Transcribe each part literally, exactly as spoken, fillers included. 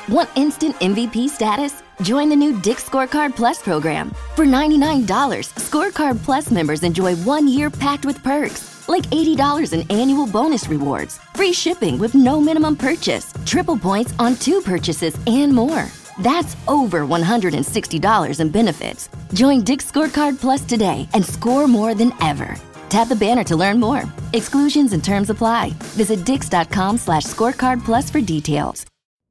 Want instant M V P status? Join the new Dick's Scorecard Plus program. For ninety-nine dollars, Scorecard Plus members enjoy one year packed with perks, like eighty dollars in annual bonus rewards, free shipping with no minimum purchase, triple points on two purchases, and more. That's over one hundred sixty dollars in benefits. Join Dick's Scorecard Plus today and score more than ever. Tap the banner to learn more. Exclusions and terms apply. Visit dix.com slash scorecard plus for details.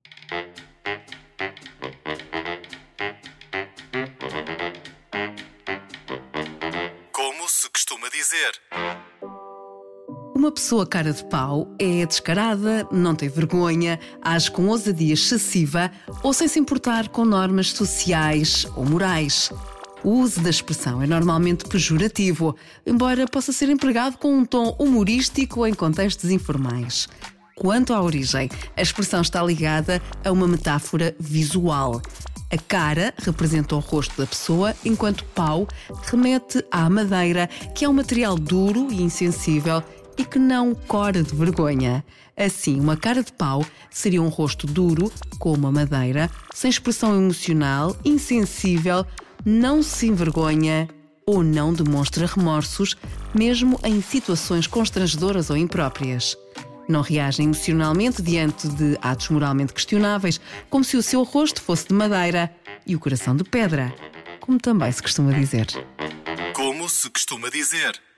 Como se costuma dizer. Uma pessoa cara de pau é descarada, não tem vergonha, age com ousadia excessiva ou sem se importar com normas sociais ou morais. O uso da expressão é normalmente pejorativo, embora possa ser empregado com um tom humorístico em contextos informais. Quanto à origem, a expressão está ligada a uma metáfora visual. A cara representa o rosto da pessoa, enquanto pau remete à madeira, que é um material duro e insensível e que não cora de vergonha. Assim, uma cara de pau seria um rosto duro, como a madeira, sem expressão emocional, insensível, não se envergonha ou não demonstra remorsos, mesmo em situações constrangedoras ou impróprias. Não reage emocionalmente diante de atos moralmente questionáveis, como se o seu rosto fosse de madeira e o coração de pedra, como também se costuma dizer. Como se costuma dizer.